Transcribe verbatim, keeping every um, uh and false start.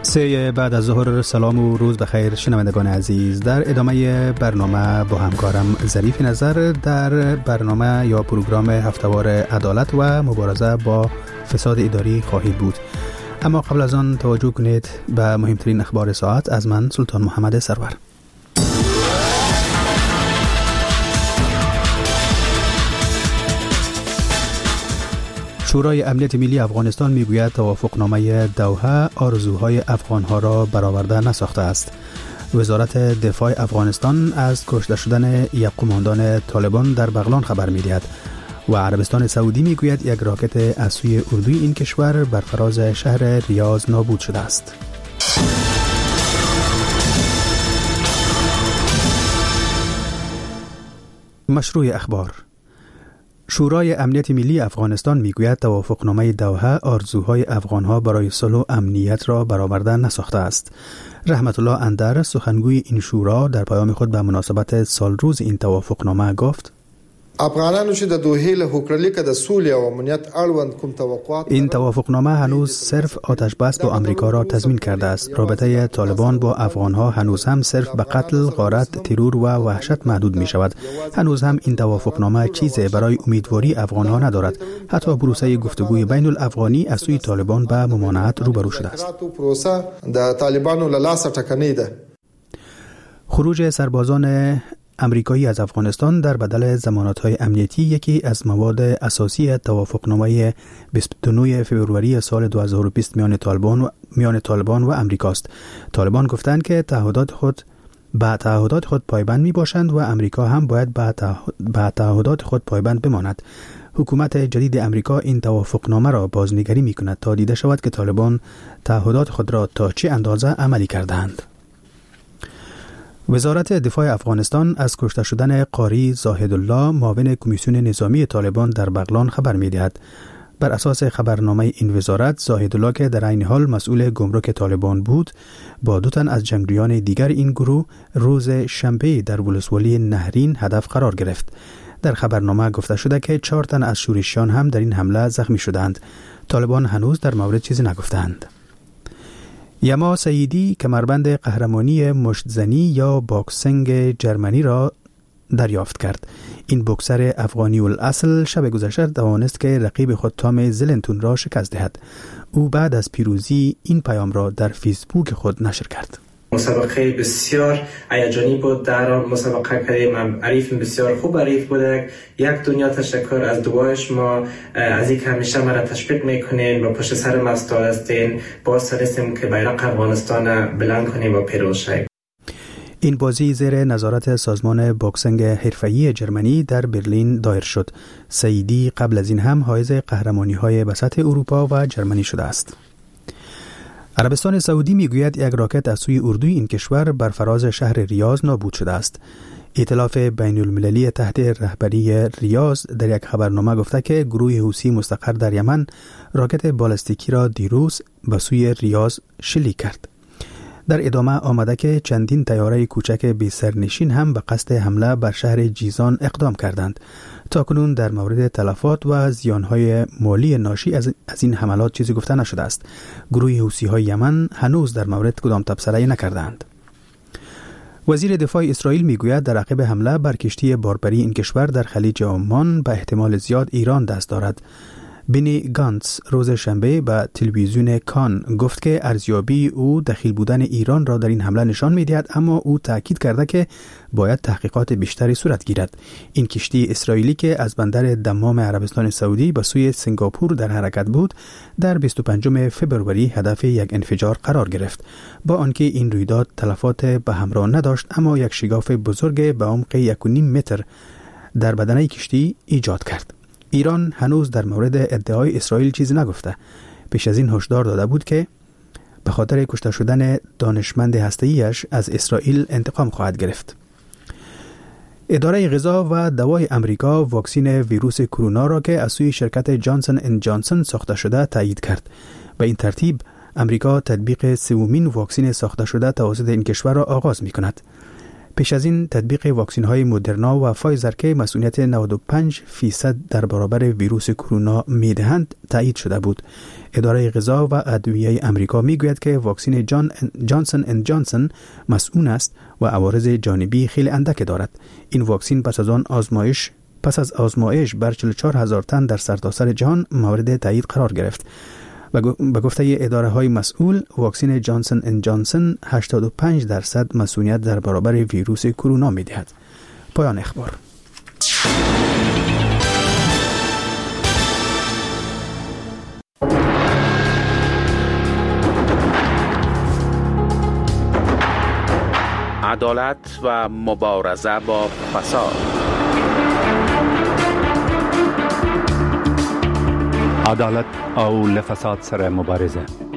سه بعد از ظهر. سلام و روز بخیر شنوندگان عزیز. در ادامه برنامه با همکارم ظریف نظر در برنامه یا پروگرام هفته‌وار عدالت و مبارزه با فساد اداری خواهید بود. اما قبل از آن توجه کنید به مهمترین اخبار ساعت از من سلطان محمد سرور. شورای امنیت ملی افغانستان میگوید توافقنامه دوحه آرزوهای افغانها را برآورده نساخته است. وزارت دفاع افغانستان از کشته شدن یک قماندان طالبان در بغلان خبر می‌دهد و عربستان سعودی میگوید یک راکت از سوی اردوی این کشور بر فراز شهر ریاض نابود شده است. مشروع اخبار. شورای امنیت ملی افغانستان میگوید توافقنامه دوحه آرزوهای افغانها برای صلح و امنیت را برآورده نساخته است. رحمت الله اندر سخنگوی این شورا در پیام خود به مناسبت سالروز این توافقنامه گفت: افغانانو چې د دوحې له هوکړلیک د سولې او امنیت اړوند کوم توقعات این توافقنامه هنوز صرف آتش بس با آمریکا را تضمین کرده است. رابطه طالبان با افغانها هنوز هم صرف به قتل، غارت، ترور و وحشت محدود می شود. هنوز هم این توافقنامه چیزی برای امیدواری افغانها ندارد. حتی پروسه گفتگوی بین الافغانی از سوی طالبان به ممانعت روبرو شده است. پروسه د طالبانو له لاسه ټکنۍ ده. خروج سربازان امریکایی از افغانستان در بدل ضمانت‌های امنیتی یکی از مواد اساسی توافقنامه بیست و نه فوریه سال دو هزار و بیست میان طالبان و میان طالبان و امریکاست. طالبان گفتند که تعهدات خود به تعهدات خود پایبند میباشند و امریکا هم باید به تعهدات خود پایبند بماند. حکومت جدید امریکا این توافقنامه را بازنگری میکند تا دیده شود که طالبان تعهدات خود را تا چه اندازه عملی کردند. وزارت دفاع افغانستان از کشته شدن قاری زاهدالله معاون کمیسیون نظامی طالبان در بغلان خبر می‌دهد. بر اساس خبرنامه این وزارت، زاهدالله که در این حال مسئول گمرک طالبان بود، با دو تن از جنگجویان دیگر این گروه روز شنبه در ولسوالی نهرین هدف قرار گرفت. در خبرنامه گفته شده که چهار تن از شورشیان هم در این حمله زخمی شدند. طالبان هنوز در مورد چیزی نگفتند. یما سیدی کمربند قهرمانی مشتزنی یا باکسینگ جرمنی را دریافت کرد. این بوکسر افغانی الاصل شب گذشته توانست که رقیب خود تام زلنتون را شکست دهد. او بعد از پیروزی این پیام را در فیسبوک خود نشر کرد. مسابقه بسیار هیجانی بود. در مسابقه کردیم، حریف بسیار خوب حریف بوده. یک دنیا تشکر از دوایش ما از اینکه همیشه مرا تشویق میکنین و پشت سر ما هستین. باعث هستیم که بیرق افغانستان بلند کنیم و پیروز شویم. این بازی زیر نظارت سازمان باکسینگ حرفه‌ای جرمنی در برلین دایر شد. سیدی قبل از این هم حائز قهرمانی‌های به سطح اروپا و جرمنی شده است. عربستان سعودی میگوید یک راکت از سوی اردوی این کشور بر فراز شهر ریاض نابود شده است. ائتلاف بین المللی تحت رهبری ریاض در یک خبرنامه گفته که گروه حوثی مستقر در یمن راکت بالستیکی را دیروز به سوی ریاض شلیک کرد. در ادامه آمده که چندین طیاره کوچک بی سرنشین هم به قصد حمله بر شهر جیزان اقدام کردند. تاکنون در مورد تلفات و زیانهای مالی ناشی از این حملات چیزی گفته نشده است. گروه حوثی‌های یمن هنوز در مورد کدام تبصره نکردند. وزیر دفاع اسرائیل میگوید در عقب حمله بر کشتی باربری این کشور در خلیج عمان به احتمال زیاد ایران دست دارد. بنی گانتس روز شنبه به تلویزیون کان گفت که ارزیابی او دخیل بودن ایران را در این حمله نشان می‌دهد، اما او تاکید کرده که باید تحقیقات بیشتری صورت گیرد. این کشتی اسرائیلی که از بندر دمام عربستان سعودی به سوی سنگاپور در حرکت بود، در بیست و پنجم فوریه هدف یک انفجار قرار گرفت. با آنکه این رویداد تلفات به همراه نداشت، اما یک شگاف بزرگ به عمق یک و نیم متر در بدنه کشتی ایجاد کرد. ایران هنوز در مورد ادعای اسرائیل چیزی نگفته. پیش از این هشدار داده بود که به خاطر کشته شدن دانشمند هسته‌ایش از اسرائیل انتقام خواهد گرفت. اداره غذا و دوای امریکا واکسن ویروس کرونا را که از سوی شرکت جانسن اند جانسن ساخته شده تایید کرد. به این ترتیب امریکا تطبیق سومین واکسن ساخته شده توسط این کشور را آغاز می کند. پیش از این تطبیق واکسن های مدرنا و فایزر که مسئولیت نود و پنج فیصد در برابر ویروس کرونا میدهند تایید شده بود. اداره غذا و ادویه امریکا میگوید که واکسن جان جانسون اند جانسون مسئول است و عوارض جانبی خیلی اندک دارد. این واکسن پس از آن آزمایش پس از آزمایش بر چهل و چهار هزار تن در سرتاسر جهان مورد تایید قرار گرفت. به گفته اداره های مسئول، واکسن جانسون اند جانسون هشتاد و پنج درصد مسئولیت در برابر ویروس کرونا می دهد. پایان اخبار. عدالت و مبارزه با فساد. عدالت او لفساد سره مبارزه.